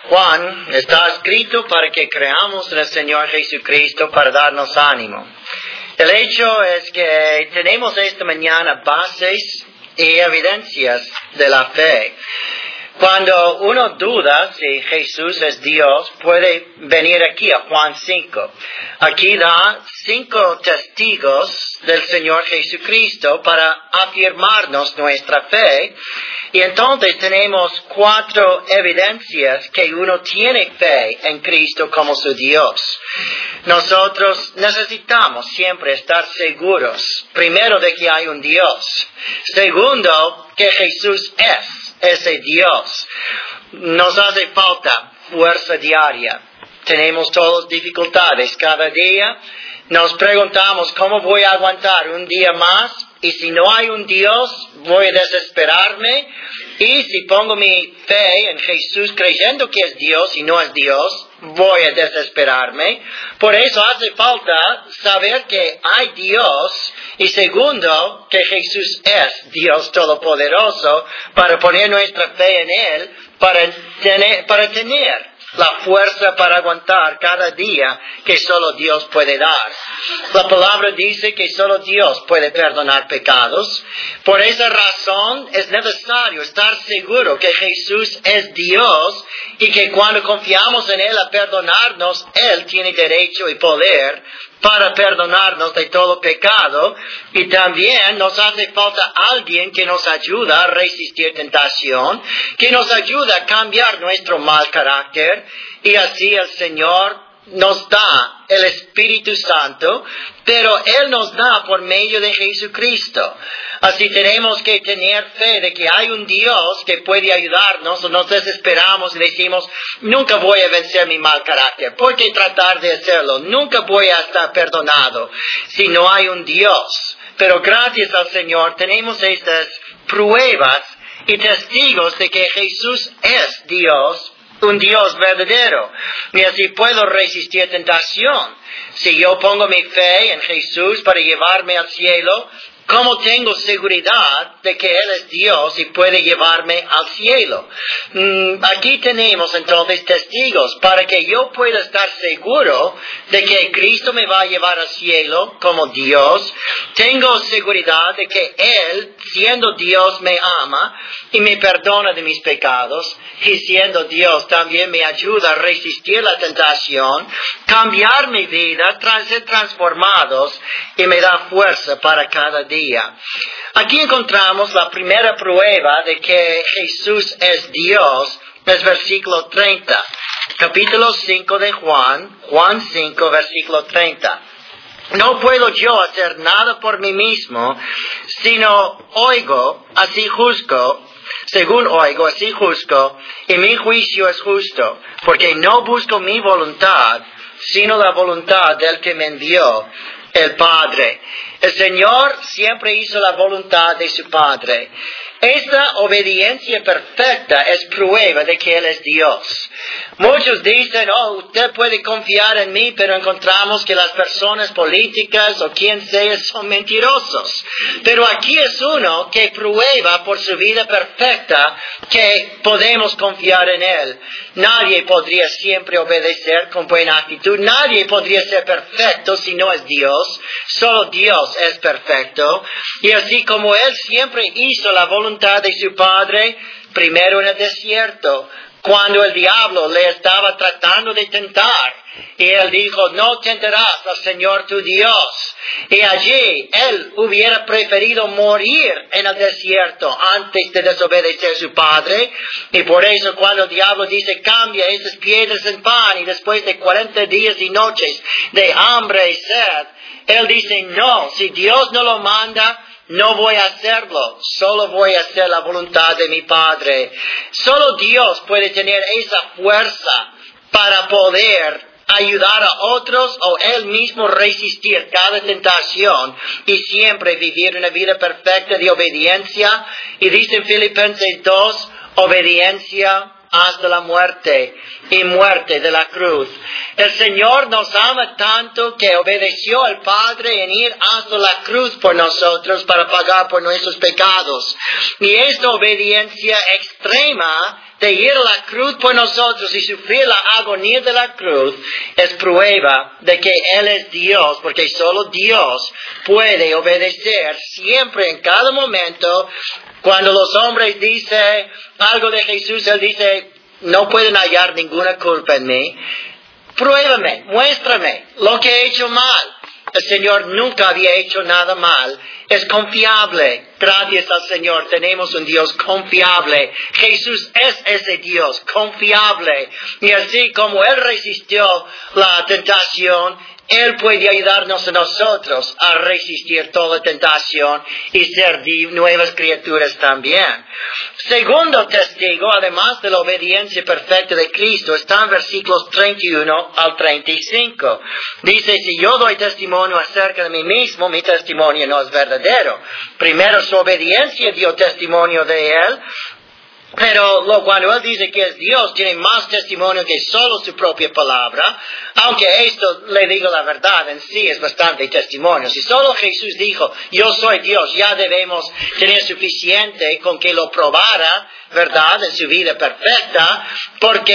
Juan, está escrito para que creamos en el Señor Jesucristo para darnos ánimo. El hecho es que tenemos esta mañana bases y evidencias de la fe. Cuando uno duda si Jesús es Dios, puede venir aquí a Juan 5. Aquí da 5 testigos del Señor Jesucristo para afirmarnos nuestra fe. Y entonces tenemos 4 evidencias que uno tiene fe en Cristo como su Dios. Nosotros necesitamos siempre estar seguros, primero, de que hay un Dios. Segundo, que Jesús es ese Dios. Nos hace falta fuerza diaria. Tenemos todas dificultades cada día. Nos preguntamos, ¿cómo voy a aguantar un día más? Y si no hay un Dios, voy a desesperarme. Y si pongo mi fe en Jesús creyendo que es Dios y no es Dios, voy a desesperarme. Por eso hace falta saber que hay Dios. Y segundo, que Jesús es Dios Todopoderoso, para poner nuestra fe en Él, para tener la fuerza para aguantar cada día que solo Dios puede dar. La palabra dice que solo Dios puede perdonar pecados. Por esa razón es necesario estar seguro que Jesús es Dios y que cuando confiamos en Él a perdonarnos, Él tiene derecho y poder para perdonarnos de todo pecado. Y también nos hace falta alguien que nos ayuda a resistir tentación, que nos ayuda a cambiar nuestro mal carácter, y así el Señor nos da el Espíritu Santo, pero Él nos da por medio de Jesucristo. Así tenemos que tener fe de que hay un Dios que puede ayudarnos, o nos desesperamos y decimos, nunca voy a vencer mi mal carácter. ¿Por qué tratar de hacerlo? Nunca voy a estar perdonado si no hay un Dios. Pero gracias al Señor tenemos estas pruebas y testigos de que Jesús es Dios, un Dios verdadero. Y así puedo resistir tentación. Si yo pongo mi fe en Jesús para llevarme al cielo, ¿cómo tengo seguridad de que Él es Dios y puede llevarme al cielo? Aquí tenemos entonces testigos para que yo pueda estar seguro de que Cristo me va a llevar al cielo como Dios. Tengo seguridad de que Él, siendo Dios, me ama y me perdona de mis pecados. Y siendo Dios, también me ayuda a resistir la tentación, cambiar mi vida, ser transformados, y me da fuerza para cada día. Aquí encontramos la primera prueba de que Jesús es Dios, es versículo 30. Capítulo 5 de Juan 5, versículo 30. No puedo yo hacer nada por mí mismo, sino oigo, así juzgo. Según oigo, así juzgo, y mi juicio es justo, porque no busco mi voluntad, sino la voluntad del que me envió, el Padre. El Señor siempre hizo la voluntad de su Padre. Esta obediencia perfecta es prueba de que Él es Dios. Muchos dicen, usted puede confiar en mí, pero encontramos que las personas políticas o quien sea son mentirosos. Pero aquí es uno que prueba por su vida perfecta que podemos confiar en Él. Nadie podría siempre obedecer con buena actitud. Nadie podría ser perfecto si no es Dios. Solo Dios es perfecto. Y así como Él siempre hizo la voluntad de su Padre, primero en el desierto, cuando el diablo le estaba tratando de tentar, y Él dijo, no tentarás al Señor tu Dios. Y allí Él hubiera preferido morir en el desierto antes de desobedecer a su Padre. Y por eso cuando el diablo dice, cambia esas piedras en pan, y después de 40 días y noches de hambre y sed, Él dice, no, si Dios no lo manda, no voy a hacerlo, solo voy a hacer la voluntad de mi Padre. Solo Dios puede tener esa fuerza para poder ayudar a otros o Él mismo resistir cada tentación y siempre vivir una vida perfecta de obediencia. Y dice en Filipenses 2, obediencia hasta la muerte y muerte de la cruz. El Señor nos ama tanto que obedeció al Padre en ir hasta la cruz por nosotros para pagar por nuestros pecados. Y esta obediencia extrema de ir a la cruz por nosotros y sufrir la agonía de la cruz es prueba de que Él es Dios, porque solo Dios puede obedecer siempre, en cada momento. Cuando los hombres dicen algo de Jesús, Él dice, no pueden hallar ninguna culpa en mí. Pruébame, muéstrame lo que he hecho mal. El Señor nunca había hecho nada mal. Es confiable. Gracias al Señor tenemos un Dios confiable. Jesús es ese Dios confiable. Y así como Él resistió la tentación, Él puede ayudarnos a nosotros a resistir toda tentación y ser nuevas criaturas también. Segundo testigo, además de la obediencia perfecta de Cristo, está en versículos 31 al 35. Dice, si yo doy testimonio acerca de mí mismo, mi testimonio no es verdadero. Primero su obediencia dio testimonio de Él. Pero cuando Él dice que es Dios, tiene más testimonio que solo su propia palabra, aunque esto, le digo la verdad, en sí es bastante testimonio. Si solo Jesús dijo, yo soy Dios, ya debemos tener suficiente con que lo probara, ¿verdad?, en su vida perfecta, porque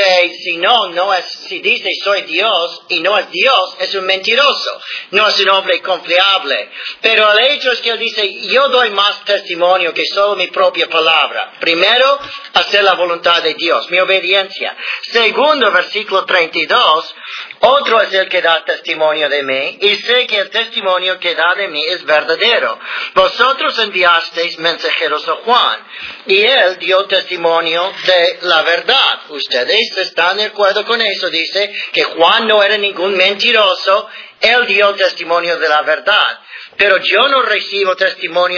si dice soy Dios y no es Dios, es un mentiroso, no es un hombre confiable. Pero el hecho es que Él dice, yo doy más testimonio que solo mi propia palabra. Primero, hacer la voluntad de Dios, mi obediencia. Segundo, versículo 32, otro es el que da testimonio de mí, y sé que el testimonio que da de mí es verdadero. Vosotros enviasteis mensajeros a Juan, y él dio testimonio de la verdad. Ustedes están de acuerdo con eso, dice que Juan no era ningún mentiroso, él dio testimonio de la verdad. Pero yo no recibo testimonio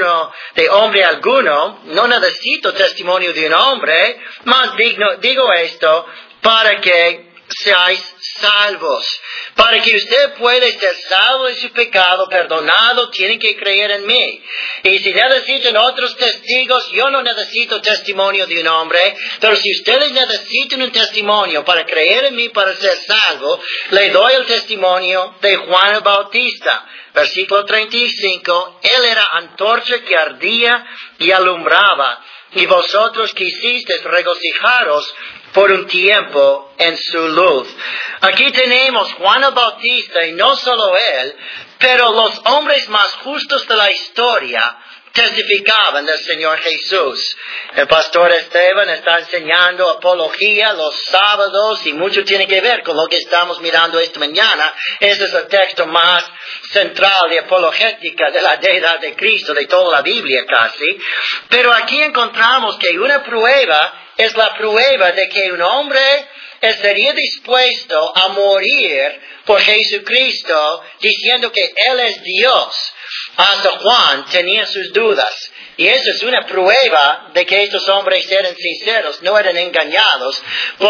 de hombre alguno, no necesito testimonio de un hombre, más digo esto para que seáis salvos. Para que usted pueda ser salvo de su pecado, perdonado, tiene que creer en mí. Y si necesitan otros testigos, yo no necesito testimonio de un hombre, pero si ustedes necesitan un testimonio para creer en mí, para ser salvo, le doy el testimonio de Juan el Bautista. Versículo 35, Él era antorcha que ardía y alumbraba, y vosotros quisisteis regocijaros por un tiempo en su luz. Aquí tenemos Juan el Bautista, y no solo él, pero los hombres más justos de la historia testificaban del Señor Jesús. El pastor Esteban está enseñando apología los sábados y mucho tiene que ver con lo que estamos mirando esta mañana. Ese es el texto más central de apologética de la deidad de Cristo, de toda la Biblia casi. Pero aquí encontramos que una prueba es la prueba de que un hombre estaría dispuesto a morir por Jesucristo diciendo que Él es Dios. Hasta Juan tenía sus dudas. Y eso es una prueba de que estos hombres eran sinceros, no eran engañados.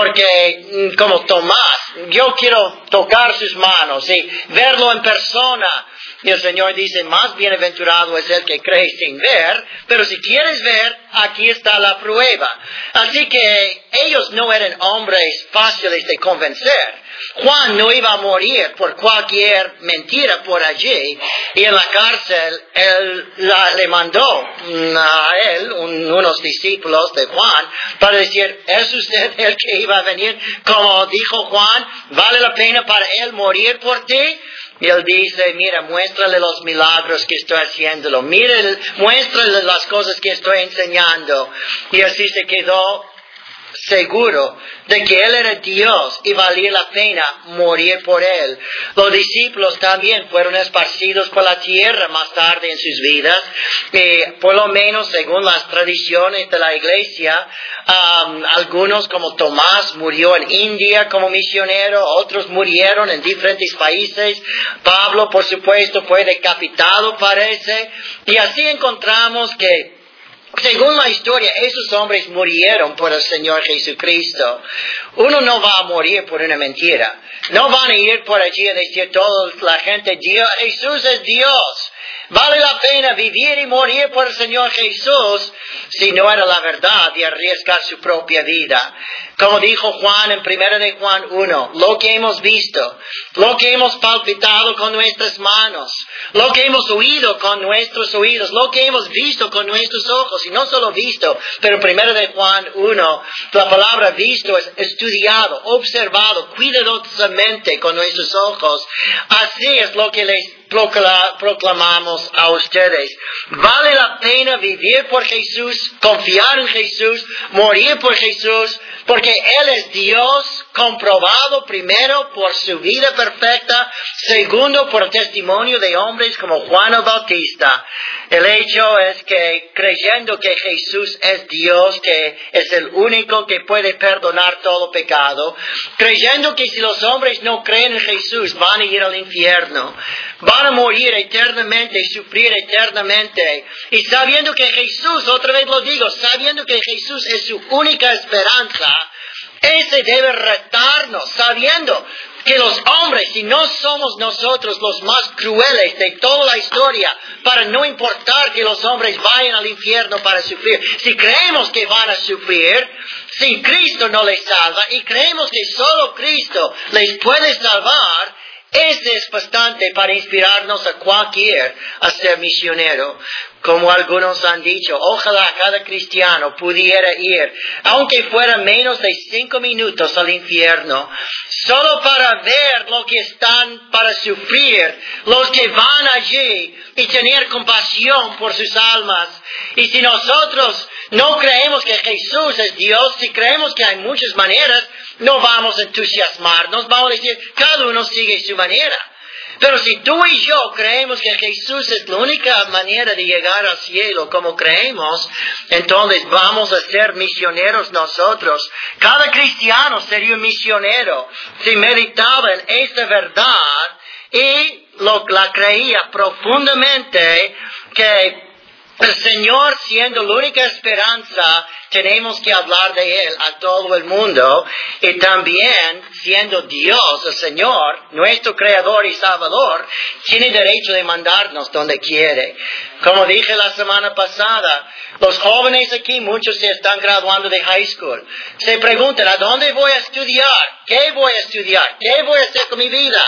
Porque, como Tomás, yo quiero tocar sus manos y verlo en persona. Y el Señor dice, más bienaventurado es el que cree sin ver, pero si quieres ver, aquí está la prueba. Así que ellos no eran hombres fáciles de convencer. Juan no iba a morir por cualquier mentira por allí, y en la cárcel él le mandó a él unos discípulos de Juan para decir, ¿es usted el que iba a venir? Como dijo Juan, ¿vale la pena para él morir por ti? Y él dice, mira, muéstrale los milagros que estoy haciéndolo, muéstrale las cosas que estoy enseñando. Y así se quedó seguro de que Él era Dios y valía la pena morir por Él. Los discípulos también fueron esparcidos por la tierra más tarde en sus vidas. Por lo menos según las tradiciones de la iglesia, algunos como Tomás murió en India como misionero, otros murieron en diferentes países. Pablo, por supuesto, fue decapitado, parece. Y así encontramos que según la historia, esos hombres murieron por el Señor Jesucristo. Uno no va a morir por una mentira. No van a ir por allí a decir toda la gente, Jesús es Dios. Vale la pena vivir y morir por el Señor Jesús si no era la verdad y arriesgar su propia vida. Como dijo Juan en 1 de Juan 1, lo que hemos visto, lo que hemos palpitado con nuestras manos, lo que hemos oído con nuestros oídos, lo que hemos visto con nuestros ojos, y no solo visto, pero en 1 de Juan 1, la palabra visto es estudiado, observado, cuidadosamente con nuestros ojos. Así es lo que les proclamamos a ustedes. Vale la pena vivir por Jesús, confiar en Jesús, morir por Jesús, porque Él es Dios, comprobado primero por su vida perfecta, segundo por el testimonio de hombres como Juan el Bautista. El hecho es que creyendo que Jesús es Dios, que es el único que puede perdonar todo pecado, creyendo que si los hombres no creen en Jesús van a ir al infierno, van a morir eternamente, sufrir eternamente, y sabiendo que Jesús, otra vez lo digo, sabiendo que Jesús es su única esperanza, ese debe retarnos, sabiendo que los hombres, si no somos nosotros los más crueles de toda la historia, para no importar que los hombres vayan al infierno para sufrir, si creemos que van a sufrir, si Cristo no les salva, y creemos que solo Cristo les puede salvar, ese es bastante para inspirarnos a cualquier a ser misionero. Como algunos han dicho, ojalá cada cristiano pudiera ir, aunque fuera menos de 5 minutos al infierno, solo para ver lo que están para sufrir, los que van allí y tener compasión por sus almas. Y si nosotros no creemos que Jesús es Dios, si creemos que hay muchas maneras, no vamos a entusiasmarnos, vamos a decir, cada uno sigue su manera. Pero si tú y yo creemos que Jesús es la única manera de llegar al cielo como creemos, entonces vamos a ser misioneros nosotros. Cada cristiano sería un misionero si meditaba en esta verdad y la creía profundamente, que el Señor, siendo la única esperanza, tenemos que hablar de Él a todo el mundo, y también siendo Dios, el Señor, nuestro Creador y Salvador, tiene derecho de mandarnos donde quiere. Como dije la semana pasada, los jóvenes aquí, muchos se están graduando de high school, se preguntan, ¿a dónde voy a estudiar? ¿Qué voy a estudiar? ¿Qué voy a hacer con mi vida?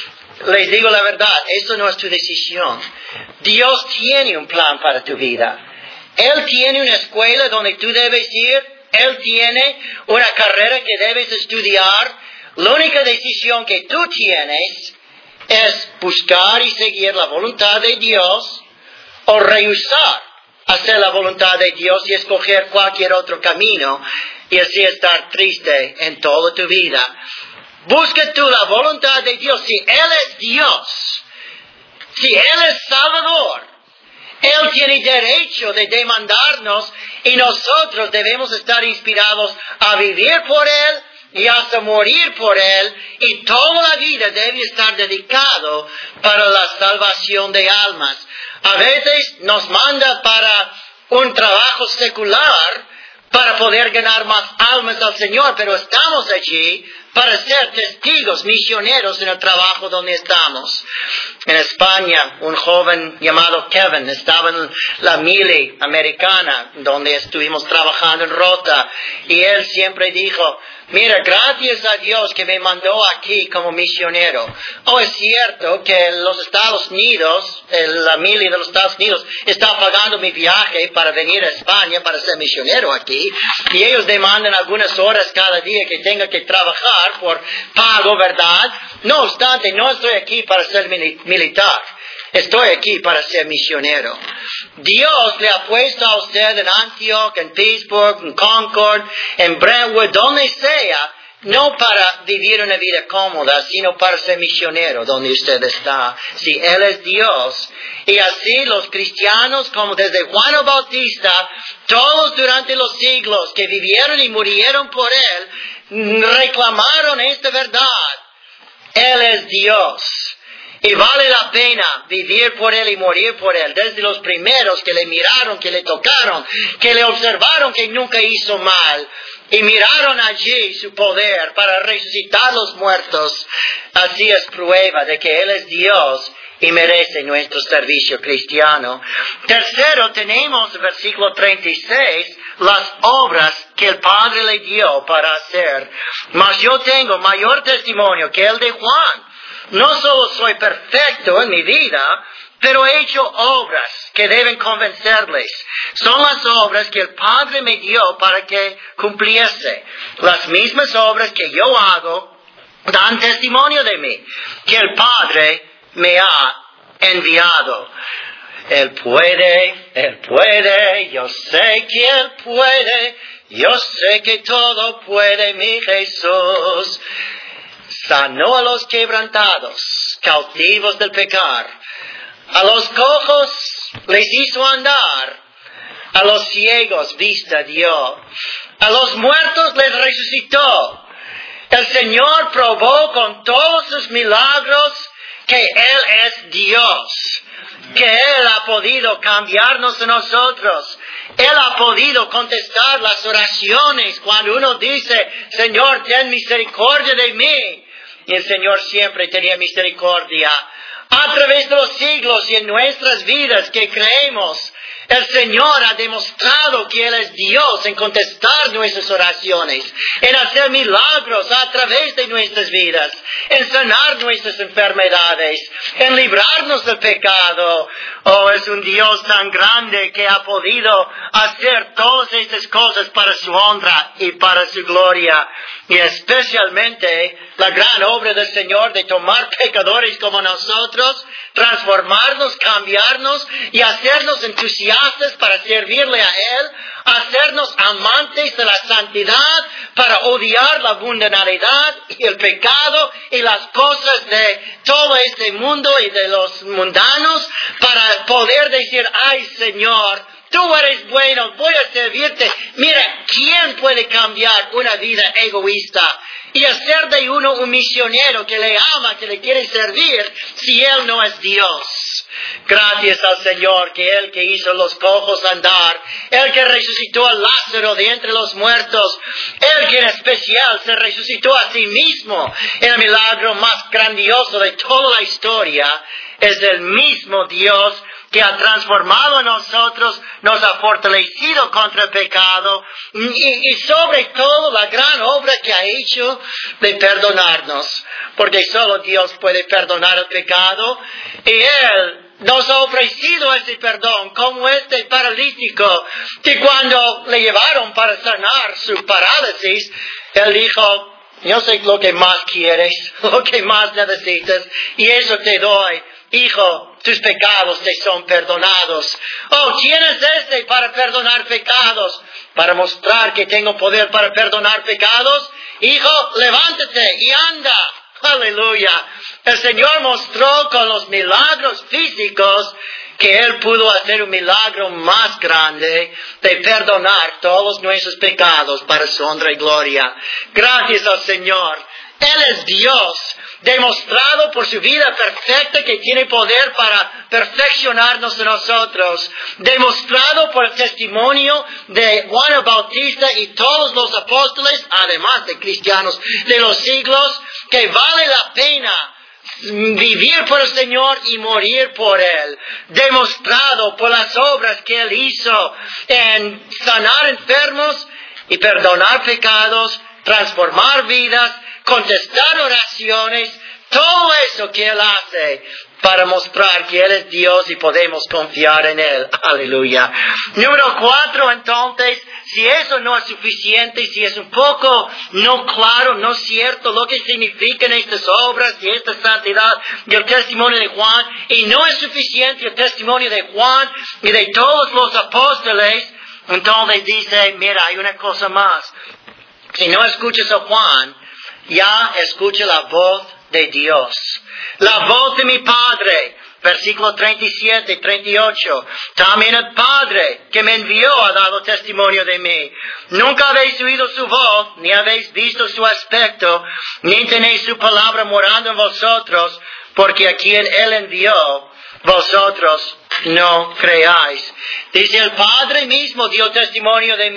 Les digo la verdad, eso no es tu decisión. Dios tiene un plan para tu vida. Él tiene una escuela donde tú debes ir. Él tiene una carrera que debes estudiar. La única decisión que tú tienes es buscar y seguir la voluntad de Dios o rehusar hacer la voluntad de Dios y escoger cualquier otro camino y así estar triste en toda tu vida. Busca tú la voluntad de Dios. Si Él es Dios, si Él es Salvador, Él tiene derecho de demandarnos y nosotros debemos estar inspirados a vivir por Él y hasta morir por Él, y toda la vida debe estar dedicado para la salvación de almas. A veces nos manda para un trabajo secular para poder ganar más almas al Señor, pero estamos allí para ser testigos, misioneros en el trabajo donde estamos. En España, un joven llamado Kevin estaba en la mili americana, donde estuvimos trabajando en Rota, y él siempre dijo, mira, gracias a Dios que me mandó aquí como misionero. Es cierto que los Estados Unidos, la mili de los Estados Unidos, está pagando mi viaje para venir a España para ser misionero aquí, y ellos demandan algunas horas cada día que tenga que trabajar por pago, ¿verdad? No obstante, no estoy aquí para ser militar. Estoy aquí para ser misionero. Dios le ha puesto a usted en Antioch, en Pittsburgh, en Concord, en Brentwood, donde sea, no para vivir una vida cómoda, sino para ser misionero donde usted está. Si Él es Dios. Y así los cristianos, como desde Juan el Bautista, todos durante los siglos que vivieron y murieron por Él, reclamaron esta verdad. Él es Dios. Y vale la pena vivir por Él y morir por Él. Desde los primeros que le miraron, que le tocaron, que le observaron que nunca hizo mal, y miraron allí su poder para resucitar los muertos. Así es prueba de que Él es Dios y merece nuestro servicio cristiano. Tercero, tenemos el versículo 36, las obras que el Padre le dio para hacer. Mas yo tengo mayor testimonio que el de Juan. No solo soy perfecto en mi vida, pero he hecho obras que deben convencerles. Son las obras que el Padre me dio para que cumpliese. Las mismas obras que yo hago dan testimonio de mí, que el Padre me ha enviado. Él puede, yo sé que Él puede, yo sé que todo puede mi Jesús. Sanó a los quebrantados, cautivos del pecar. A los cojos les hizo andar, a los ciegos vista dio, a los muertos les resucitó. El Señor probó con todos sus milagros que Él es Dios, que Él ha podido cambiarnos a nosotros. Él ha podido contestar las oraciones cuando uno dice, Señor, ten misericordia de mí. Y el Señor siempre tenía misericordia. A través de los siglos y en nuestras vidas que creemos, el Señor ha demostrado que Él es Dios en contestar nuestras oraciones, en hacer milagros a través de nuestras vidas, en sanar nuestras enfermedades, en librarnos del pecado. Oh, es un Dios tan grande que ha podido hacer todas estas cosas para su honra y para su gloria. Y especialmente la gran obra del Señor de tomar pecadores como nosotros, transformarnos, cambiarnos y hacernos entusiastas para servirle a Él, hacernos amantes de la santidad para odiar la mundanalidad y el pecado y las cosas de todo este mundo y de los mundanos, para poder decir, ay Señor, tú eres bueno, voy a servirte. Mira, ¿quién puede cambiar una vida egoísta y hacer de uno un misionero que le ama, que le quiere servir, si Él no es Dios? Gracias al Señor, que Él que hizo los cojos andar, Él que resucitó a Lázaro de entre los muertos, Él que en especial se resucitó a sí mismo, el milagro más grandioso de toda la historia, es el mismo Dios que ha transformado a nosotros, nos ha fortalecido contra el pecado y sobre todo la gran obra que ha hecho de perdonarnos, porque solo Dios puede perdonar el pecado y Él nos ha ofrecido ese perdón, como este paralítico que cuando le llevaron para sanar su parálisis, Él dijo, yo sé lo que más quieres, lo que más necesitas y eso te doy. Hijo, tus pecados te son perdonados. Oh, ¿quién es este para perdonar pecados? Para mostrar que tengo poder para perdonar pecados. Hijo, levántate y anda. Aleluya. El Señor mostró con los milagros físicos que Él pudo hacer un milagro más grande de perdonar todos nuestros pecados para su honra y gloria. Gracias al Señor. Él es Dios, demostrado por su vida perfecta que tiene poder para perfeccionarnos a nosotros, demostrado por el testimonio de Juan el Bautista y todos los apóstoles, además de cristianos de los siglos, que vale la pena vivir por el Señor y morir por Él, demostrado por las obras que Él hizo en sanar enfermos y perdonar pecados, transformar vidas, contestar oraciones, todo eso que Él hace para mostrar que Él es Dios y podemos confiar en Él. Aleluya. Número 4, entonces, si eso no es suficiente, si es un poco no claro, no cierto lo que significan estas obras y esta santidad y el testimonio de Juan, y no es suficiente el testimonio de Juan y de todos los apóstoles, entonces dice, mira, hay una cosa más. Si no escuchas a Juan, ya escucha la voz de Dios. La voz de mi Padre. Versículo 37, 38. También el Padre que me envió ha dado testimonio de mí. Nunca habéis oído su voz, ni habéis visto su aspecto, ni tenéis su palabra morando en vosotros, porque a quien Él envió, vosotros no creáis. Dice, el Padre mismo dio testimonio de mí,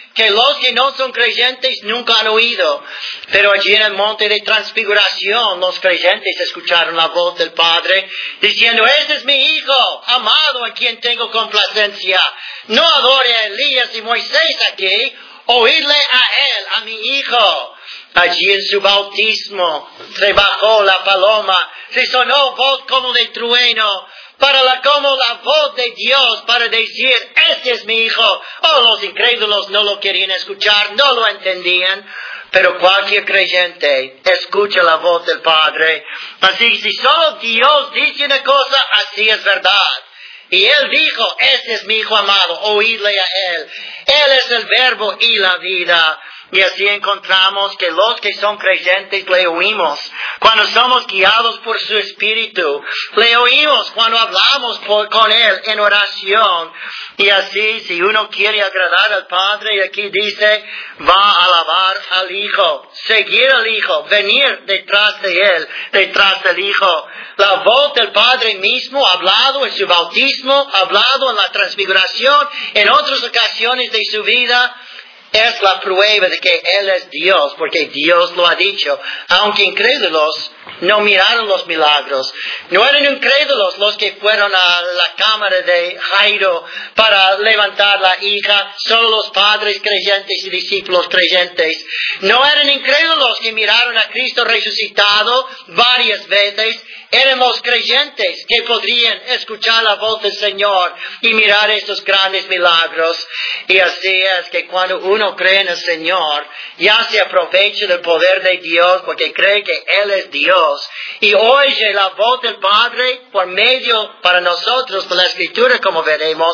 que los que no son creyentes nunca han oído. Pero allí en el monte de transfiguración, los creyentes escucharon la voz del Padre diciendo, este es mi Hijo, amado, en quien tengo complacencia. No adore a Elías y Moisés aquí, oídle a él, a mi Hijo. Allí en su bautismo se bajó la paloma, se sonó voz como de trueno, como la voz de Dios para decir, este es mi Hijo. Oh, los incrédulos no lo querían escuchar, no lo entendían. Pero cualquier creyente escucha la voz del Padre. Así, si solo Dios dice una cosa, así es verdad. Y Él dijo, este es mi Hijo amado, oídle a Él. Él es el verbo y la vida. Y así encontramos que los que son creyentes le oímos cuando somos guiados por su Espíritu. Le oímos cuando hablamos con Él en oración. Y así, si uno quiere agradar al Padre, y aquí dice, va a alabar al Hijo, seguir al Hijo, venir detrás de Él, detrás del Hijo. La voz del Padre mismo, hablado en su bautismo, hablado en la transfiguración, en otras ocasiones de su vida, es la prueba de que Él es Dios, porque Dios lo ha dicho. Aunque incrédulos no miraron los milagros, no eran incrédulos los que fueron a la cámara de Jairo para levantar la hija, solo los padres creyentes y discípulos creyentes. No eran incrédulos que miraron a Cristo resucitado varias veces. Eran los creyentes que podrían escuchar la voz del Señor y mirar estos grandes milagros. Y así es que cuando uno cree en el Señor, ya se aprovecha del poder de Dios porque cree que Él es Dios. Y oye la voz del Padre por medio para nosotros de la Escritura, como veremos,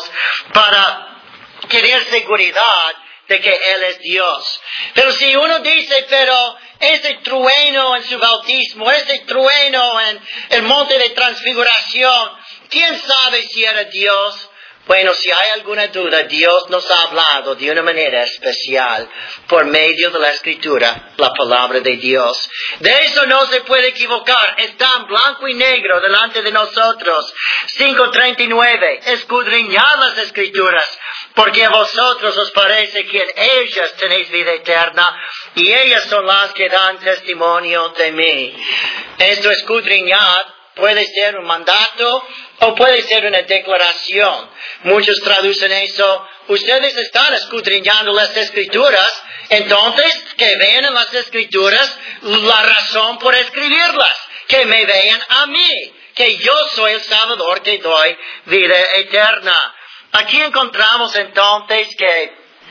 para tener seguridad de que Él es Dios. Pero si uno dice, pero ese trueno en su bautismo, ese trueno en el monte de transfiguración, ¿quién sabe si era Dios? Bueno, si hay alguna duda, Dios nos ha hablado de una manera especial por medio de la Escritura, la palabra de Dios. De eso no se puede equivocar. Está en blanco y negro delante de nosotros. 5:39. Escudriñad las Escrituras, porque a vosotros os parece que en ellas tenéis vida eterna, y ellas son las que dan testimonio de mí. Esto escudriñad puede ser un mandato o puede ser una declaración. Muchos traducen eso, ustedes están escudriñando las Escrituras, entonces que vean en las Escrituras la razón por escribirlas, que me vean a mí, que yo soy el Salvador que doy vida eterna. Aquí encontramos entonces que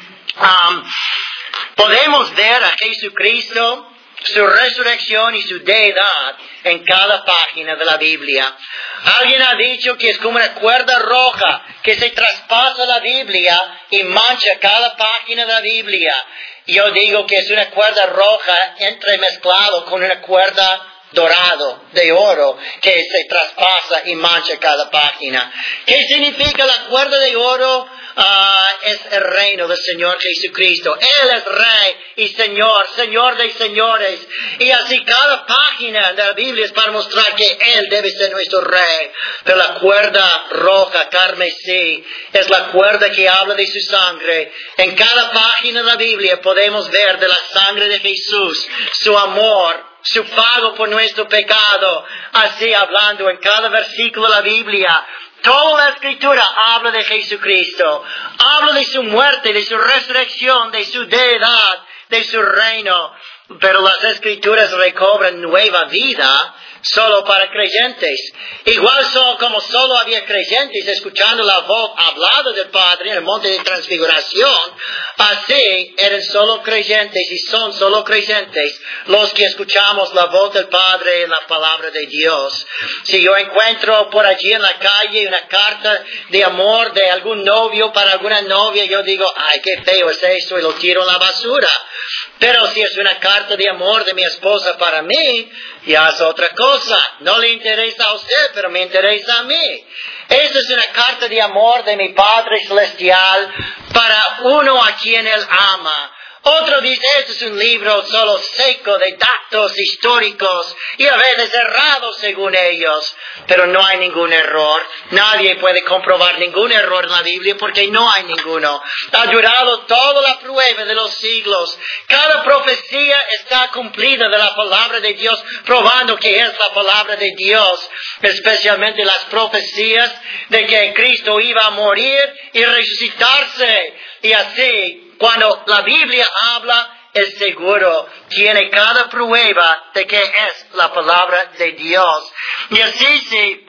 podemos ver a Jesucristo, su resurrección y su deidad en cada página de la Biblia. Alguien ha dicho que es como una cuerda roja que se traspasa la Biblia y mancha cada página de la Biblia. Yo digo que es una cuerda roja entremezclado con una cuerda dorado, de oro, que se traspasa y mancha cada página. ¿Qué significa la cuerda de oro? Es el reino del Señor Jesucristo. Él es Rey y Señor, Señor de señores. Y así cada página de la Biblia es para mostrar que Él debe ser nuestro Rey. Pero la cuerda roja, carmesí, es la cuerda que habla de su sangre. En cada página de la Biblia podemos ver de la sangre de Jesús, su amor, su pago por nuestro pecado. Así hablando en cada versículo de la Biblia, toda la Escritura habla de Jesucristo, habla de su muerte, de su resurrección, de su deidad, de su reino. Pero las Escrituras recobran nueva vida solo para creyentes. Igual como solo había creyentes escuchando la voz hablada del Padre en el monte de transfiguración, así eran solo creyentes y son solo creyentes los que escuchamos la voz del Padre en la palabra de Dios. Si yo encuentro por allí en la calle una carta de amor de algún novio para alguna novia, yo digo, ay, qué feo es eso, y lo tiro en la basura. Pero si es una carta de amor de mi esposa para mí, ya es otra cosa. No le interesa a usted, pero me interesa a mí. Esta es una carta de amor de mi Padre Celestial para uno a quien Él ama. Otro dice, este es un libro solo seco de datos históricos y a veces errados según ellos. Pero no hay ningún error. Nadie puede comprobar ningún error en la Biblia porque no hay ninguno. Ha durado toda la prueba de los siglos. Cada profecía está cumplida de la palabra de Dios, probando que es la palabra de Dios. Especialmente las profecías de que Cristo iba a morir y resucitarse. Y así, cuando la Biblia habla, es seguro, tiene cada prueba de que es la palabra de Dios. Y así, si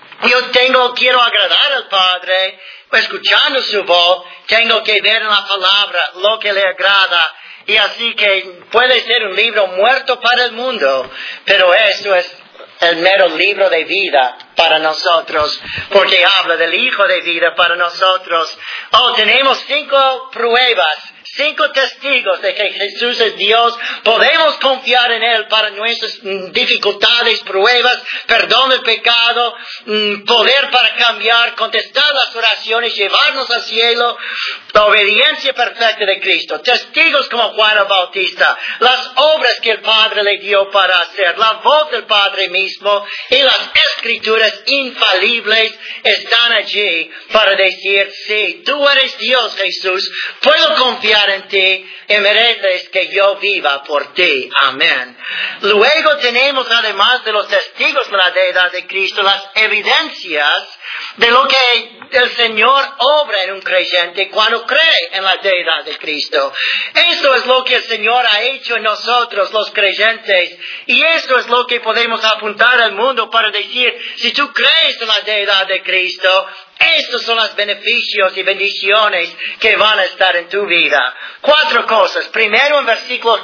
yo quiero agradar al Padre, escuchando su voz, tengo que ver en la palabra lo que le agrada. Y así que puede ser un libro muerto para el mundo, pero eso es el mero libro de vida para nosotros, porque habla del Hijo de vida para nosotros. Tenemos 5 pruebas, 5 testigos de que Jesús es Dios. Podemos confiar en Él para nuestras dificultades, pruebas, perdón del pecado, poder para cambiar, contestar las oraciones, llevarnos al cielo, la obediencia perfecta de Cristo. Testigos como Juan el Bautista, las obras que el Padre le dio para hacer, la voz del Padre mismo y las Escrituras infalibles están allí para decir, sí, tú eres Dios, Jesús, puedo confiar en ti y mereces que yo viva por ti. Amén. Luego tenemos, además de los testigos de la deidad de Cristo, las evidencias de lo que el Señor obra en un creyente cuando cree en la deidad de Cristo. Eso es lo que el Señor ha hecho en nosotros, los creyentes, y eso es lo que podemos apuntar al mundo para decir, si tú crees en la deidad de Cristo, estos son los beneficios y bendiciones que van a estar en tu vida. 4 cosas. Primero, en versículos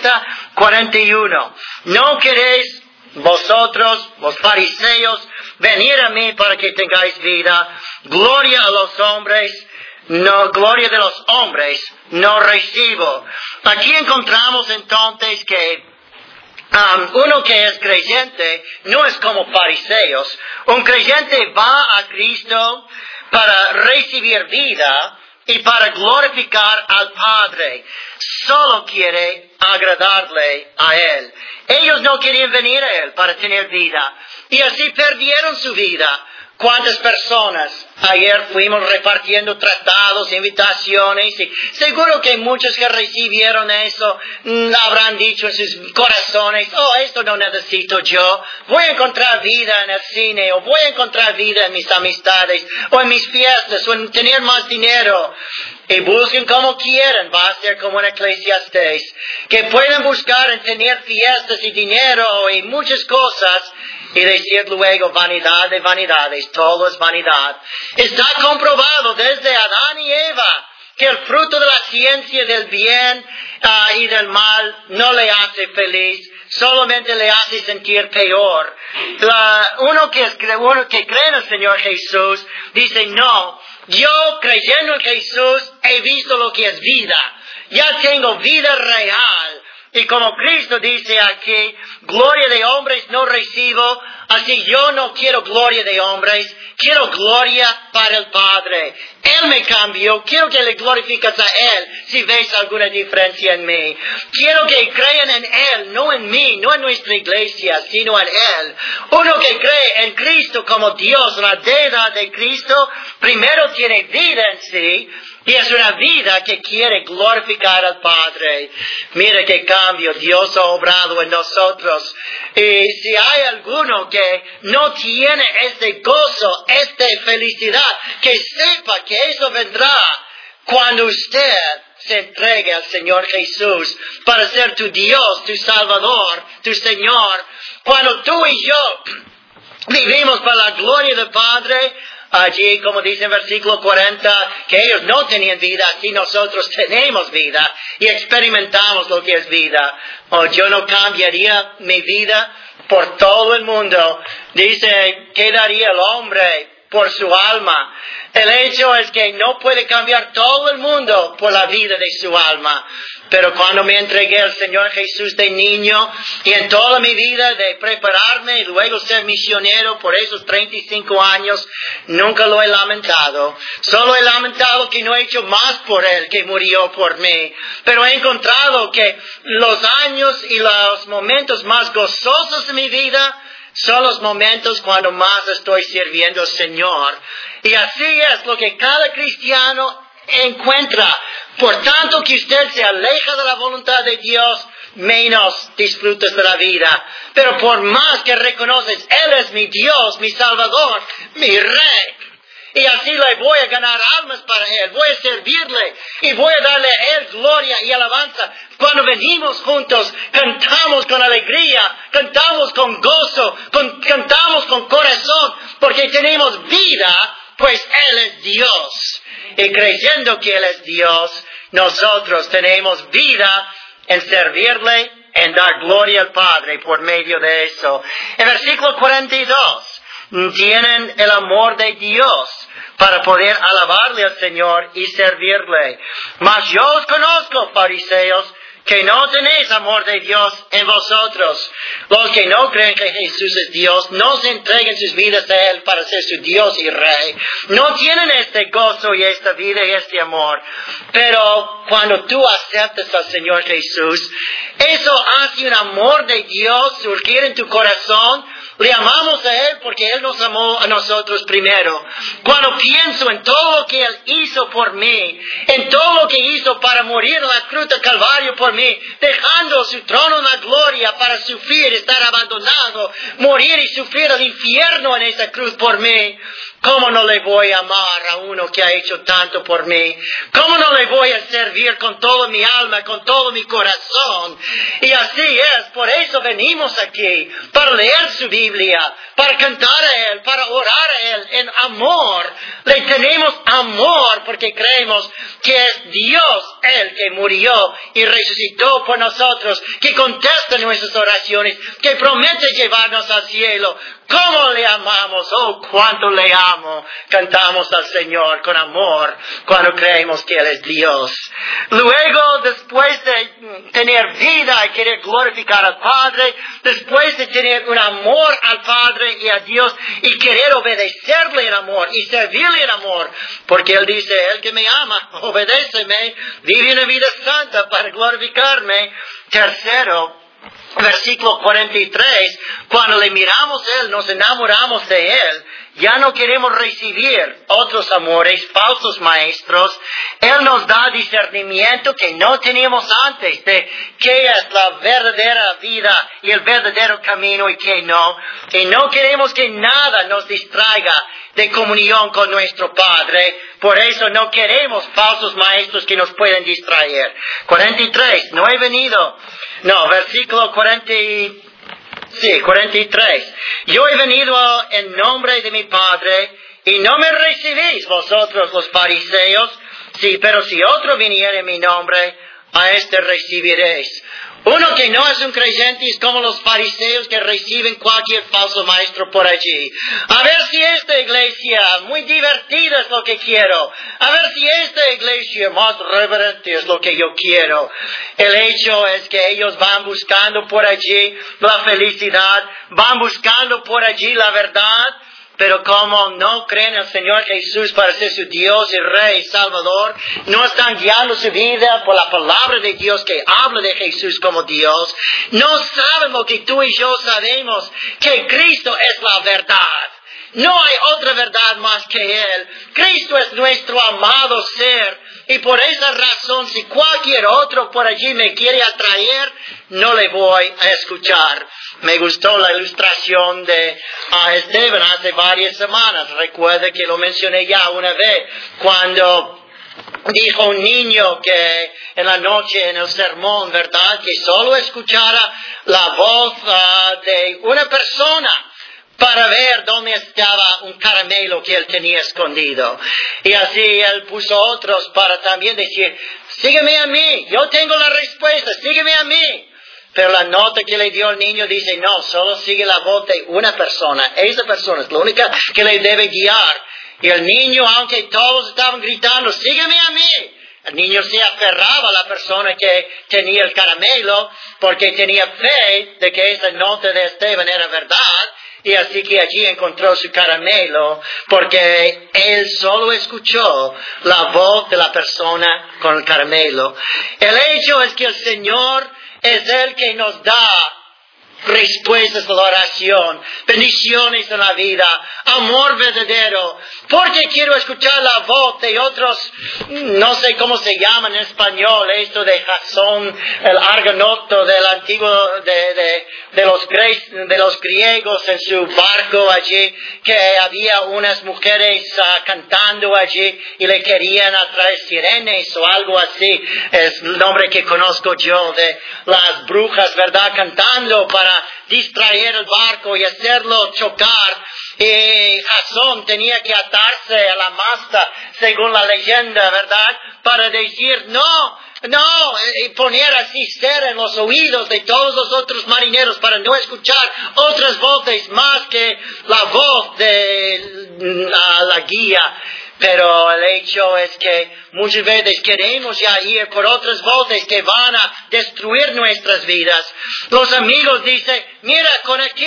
40-41. No queréis vosotros, los fariseos, venir a mí para que tengáis vida. Gloria a los hombres, no, gloria de los hombres no recibo. Aquí encontramos entonces que uno que es creyente no es como fariseos. Un creyente va a Cristo para recibir vida y para glorificar al Padre. Solo quiere agradarle a Él. Ellos no querían venir a Él para tener vida. Y así perdieron su vida. ¿Cuántas personas? Ayer fuimos repartiendo tratados, invitaciones, y seguro que muchos que recibieron eso habrán dicho en sus corazones, esto no necesito yo, voy a encontrar vida en el cine, o voy a encontrar vida en mis amistades, o en mis fiestas, o en tener más dinero. Y busquen como quieran, va a ser como en Eclesiastés, que pueden buscar en tener fiestas y dinero y muchas cosas, y decir luego, vanidad de vanidades, todo es vanidad. Está comprobado desde Adán y Eva que el fruto de la ciencia del bien y del mal no le hace feliz, solamente le hace sentir peor. Uno que cree en el Señor Jesús dice, no, yo creyendo en Jesús he visto lo que es vida, ya tengo vida real. Y como Cristo dice aquí, gloria de hombres no recibo, así yo no quiero gloria de hombres, quiero gloria para el Padre. Él me cambió, quiero que le glorificas a Él si ves alguna diferencia en mí. Quiero que crean en Él, no en mí, no en nuestra iglesia, sino en Él. Uno que cree en Cristo como Dios, la deidad de Cristo, primero tiene vida en sí, y es una vida que quiere glorificar al Padre. Mira qué cambio Dios ha obrado en nosotros. Y si hay alguno que no tiene este gozo, esta felicidad, que sepa que eso vendrá cuando usted se entregue al Señor Jesús para ser tu Dios, tu Salvador, tu Señor. Cuando tú y yo vivimos para la gloria del Padre, allí, como dice en versículo 40, que ellos no tenían vida, aquí nosotros tenemos vida y experimentamos lo que es vida. Yo no cambiaría mi vida por todo el mundo. Dice, ¿qué daría el hombre por su alma. El hecho es que no puede cambiar todo el mundo por la vida de su alma. Pero cuando me entregué al Señor Jesús de niño y en toda mi vida de prepararme y luego ser misionero por esos 35 años, nunca lo he lamentado. Solo he lamentado que no he hecho más por Él, que murió por mí. Pero he encontrado que los años y los momentos más gozosos de mi vida son los momentos cuando más estoy sirviendo al Señor. Y así es lo que cada cristiano encuentra. Por tanto que usted se aleja de la voluntad de Dios, menos disfrutas de la vida. Pero por más que reconoces, Él es mi Dios, mi Salvador, mi Rey. Y así le voy a ganar almas para Él, voy a servirle y voy a darle a Él gloria y alabanza. Cuando venimos juntos, cantamos con alegría, cantamos con gozo, cantamos con corazón, porque tenemos vida, pues Él es Dios. Y creyendo que Él es Dios, nosotros tenemos vida en servirle, en dar gloria al Padre por medio de eso. En versículo 42, tienen el amor de Dios para poder alabarle al Señor y servirle. Mas yo os conozco, fariseos, que no tenéis amor de Dios en vosotros. Los que no creen que Jesús es Dios, no se entreguen sus vidas a Él para ser su Dios y Rey. No tienen este gozo y esta vida y este amor. Pero cuando tú aceptas al Señor Jesús, eso hace un amor de Dios surgir en tu corazón. Le amamos a Él porque Él nos amó a nosotros primero. Cuando pienso en todo lo que Él hizo por mí, en todo lo que hizo para morir en la cruz del Calvario por mí, dejando su trono en la gloria para sufrir, estar abandonado, morir y sufrir el infierno en esa cruz por mí, ¿cómo no le voy a amar a uno que ha hecho tanto por mí? ¿Cómo no le voy a servir con toda mi alma, con todo mi corazón? Y así es, por eso venimos aquí, para leer su Biblia, para cantar a Él, para orar a Él en amor. Le tenemos amor porque creemos que es Dios Él que murió y resucitó por nosotros, que contesta nuestras oraciones, que promete llevarnos al cielo. ¿Cómo le amamos? Oh, cuánto le amo. Cantamos al Señor con amor cuando creemos que Él es Dios. Luego, después de tener vida y querer glorificar al Padre, después de tener un amor al Padre y a Dios y querer obedecerle en amor y servirle en amor, porque Él dice, el que me ama, obedéceme, vive una vida santa para glorificarme. Tercero, versículo 43, cuando le miramos a Él, nos enamoramos de Él, ya no queremos recibir otros amores, falsos maestros. Él nos da discernimiento que no teníamos antes de qué es la verdadera vida y el verdadero camino y qué no. Y no queremos que nada nos distraiga de comunión con nuestro Padre. Por eso no queremos falsos maestros que nos pueden distraer. 43, versículo 43. Yo he venido en nombre de mi Padre y no me recibís vosotros los fariseos. Sí, pero si otro viniere en mi nombre, a este recibiréis. Uno que no es un creyente es como los fariseos que reciben cualquier falso maestro por allí. A ver si esta iglesia muy divertida es lo que quiero. A ver si esta iglesia más reverente es lo que yo quiero. El hecho es que ellos van buscando por allí la felicidad, van buscando por allí la verdad. Pero como no creen en el Señor Jesús para ser su Dios y Rey y Salvador, no están guiando su vida por la palabra de Dios que habla de Jesús como Dios, no saben lo que tú y yo sabemos, que Cristo es la verdad. No hay otra verdad más que Él. Cristo es nuestro amado ser. Y por esa razón, si cualquier otro por allí me quiere atraer, no le voy a escuchar. Me gustó la ilustración de Esteban hace varias semanas. Recuerda que lo mencioné ya una vez, cuando dijo un niño que en la noche en el sermón, ¿verdad? Que solo escuchara la voz de una persona para ver dónde estaba un caramelo que él tenía escondido. Y así él puso otros para también decir, sígueme a mí, yo tengo la respuesta, sígueme a mí. pero la nota que le dio al niño dice, no, solo sigue la voz de una persona. Esa persona es la única que le debe guiar. Y el niño, aunque todos estaban gritando, sígueme a mí, el niño se aferraba a la persona que tenía el caramelo porque tenía fe de que esa nota de Esteban era verdad. Y así que allí encontró su caramelo porque él solo escuchó la voz de la persona con el caramelo. El hecho es que el Señor es el que nos da respuestas a la oración, bendiciones en la vida, amor verdadero. Porque quiero escuchar la voz de otros, no sé cómo se llama en español, esto de Jasón, el argonato del antiguo, de los griegos en su barco allí, que había unas mujeres cantando allí y le querían atraer sirenes o algo así. Es el nombre que conozco yo de las brujas, ¿verdad? Cantando para distraer el barco y hacerlo chocar. Y Jasón tenía que atarse a la masta, según la leyenda, ¿verdad? Para decir, no, y poner así cera en los oídos de todos los otros marineros para no escuchar otras voces más que la voz de la guía. Pero el hecho es que muchas veces queremos ya ir por otras voces que van a destruir nuestras vidas. Los amigos dicen, mira, con aquí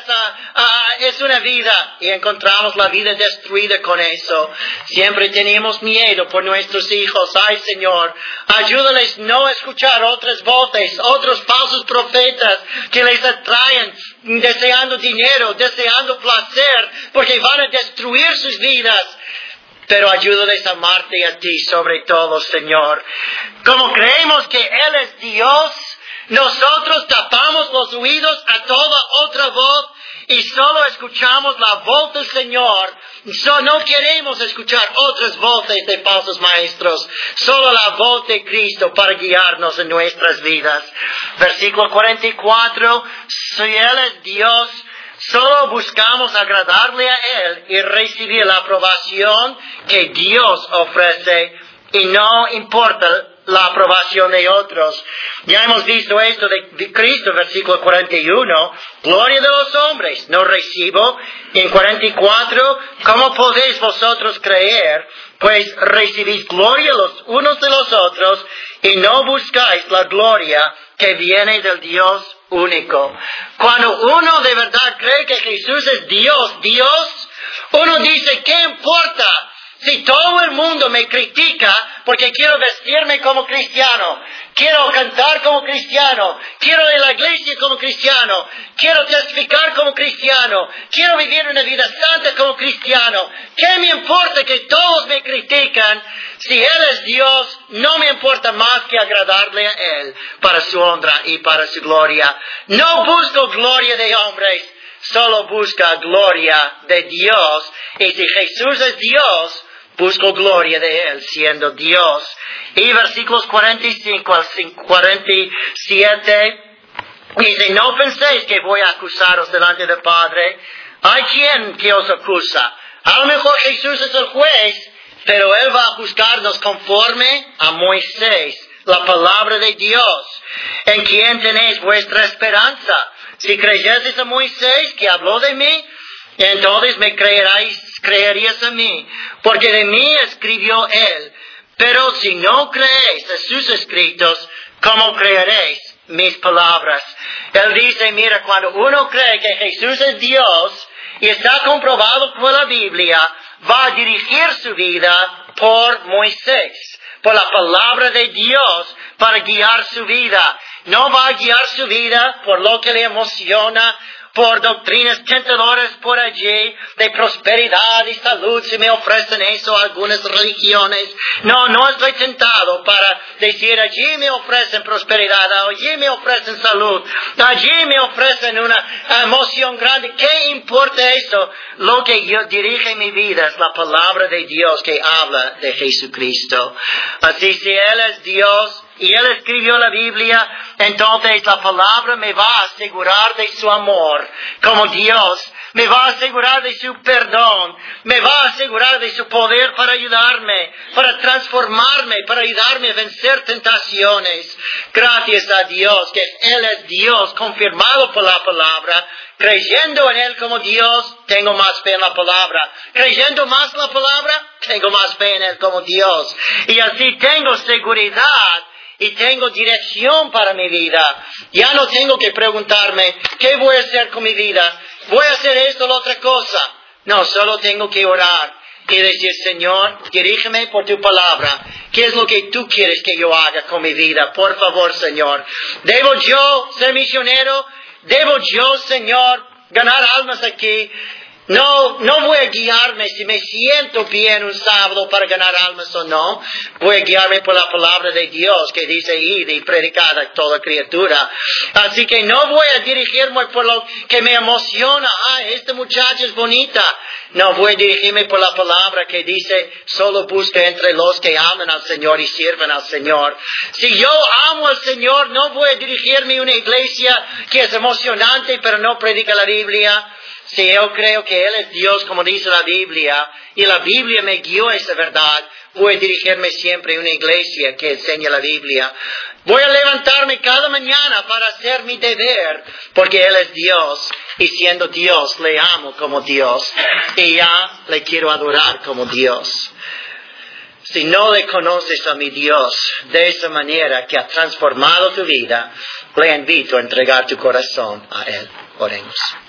es una vida. Y encontramos la vida destruida con eso. Siempre tenemos miedo por nuestros hijos. Ay, Señor, ayúdales no a escuchar otras voces, otros falsos profetas que les atraen deseando dinero, deseando placer, porque van a destruir sus vidas. Pero ayúdales a amarte a ti sobre todo, Señor. Como creemos que Él es Dios, nosotros tapamos los oídos a toda otra voz y solo escuchamos la voz del Señor. No queremos escuchar otras voces de falsos maestros, solo la voz de Cristo para guiarnos en nuestras vidas. Versículo 44, si Él es Dios, solo buscamos agradarle a Él y recibir la aprobación que Dios ofrece y no importa la aprobación de otros. Ya hemos visto esto de Cristo, versículo 41, gloria de los hombres no recibo. Y en 44, ¿cómo podéis vosotros creer? Pues recibís gloria los unos de los otros y no buscáis la gloria que viene del Dios único. Cuando uno de verdad cree que Jesús es Dios, uno dice, ¿qué importa si todo el mundo me critica porque quiero vestirme como cristiano, quiero cantar como cristiano, quiero ir a la iglesia como cristiano, quiero testificar como cristiano, quiero vivir una vida santa como cristiano? ¿Qué me importa que todos me critican? Si Él es Dios, no me importa más que agradarle a Él para su honra y para su gloria. No busco gloria de hombres, solo busca gloria de Dios. Y si Jesús es Dios, busco gloria de Él siendo Dios. Y versículos 45 al 47, dice, no penséis que voy a acusaros delante del Padre. Hay quien que os acusa. A lo mejor Jesús es el juez, pero Él va a juzgarnos conforme a Moisés, la palabra de Dios, en quien tenéis vuestra esperanza. Si creyeseis a Moisés, que habló de mí, entonces me creerías a mí, porque de mí escribió Él. Pero si no creéis a sus escritos, ¿cómo creeréis mis palabras? Él dice, mira, cuando uno cree que Jesús es Dios, y está comprobado por la Biblia, va a dirigir su vida por Moisés, por la palabra de Dios, para guiar su vida. No va a guiar su vida por lo que le emociona, por doctrinas tentadoras por allí, de prosperidad y salud, si me ofrecen eso algunas religiones. No estoy tentado para decir, allí me ofrecen prosperidad, allí me ofrecen salud, allí me ofrecen una emoción grande. ¿Qué importa eso? Lo que yo dirige mi vida es la palabra de Dios que habla de Jesucristo. Así, si Él es Dios, y Él escribió la Biblia, entonces la palabra me va a asegurar de su amor como Dios, me va a asegurar de su perdón, me va a asegurar de su poder para ayudarme, para transformarme, para ayudarme a vencer tentaciones. Gracias a Dios que Él es Dios confirmado por la palabra. Creyendo en Él como Dios, tengo más fe en la palabra. Creyendo más en la palabra, tengo más fe en Él como Dios. Y así tengo seguridad y tengo dirección para mi vida. Ya no tengo que preguntarme, ¿qué voy a hacer con mi vida? ¿Voy a hacer esto o la otra cosa? No, solo tengo que orar y decir, Señor, dirígeme por tu palabra. ¿Qué es lo que tú quieres que yo haga con mi vida? Por favor, Señor. ¿Debo yo ser misionero? ¿Debo yo, Señor, ganar almas aquí? No voy a guiarme si me siento bien un sábado para ganar almas o no. Voy a guiarme por la palabra de Dios que dice id y predicad a toda criatura. Así que no voy a dirigirme por lo que me emociona. Esta muchacha es bonita. No, voy a dirigirme por la palabra que dice solo busca entre los que aman al Señor y sirven al Señor. Si yo amo al Señor, no voy a dirigirme a una iglesia que es emocionante pero no predica la Biblia. Si yo creo que Él es Dios, como dice la Biblia, y la Biblia me guió a esa verdad, voy a dirigirme siempre a una iglesia que enseña la Biblia. Voy a levantarme cada mañana para hacer mi deber, porque Él es Dios, y siendo Dios, le amo como Dios, y ya le quiero adorar como Dios. Si no le conoces a mi Dios de esa manera que ha transformado tu vida, le invito a entregar tu corazón a Él. Oremos.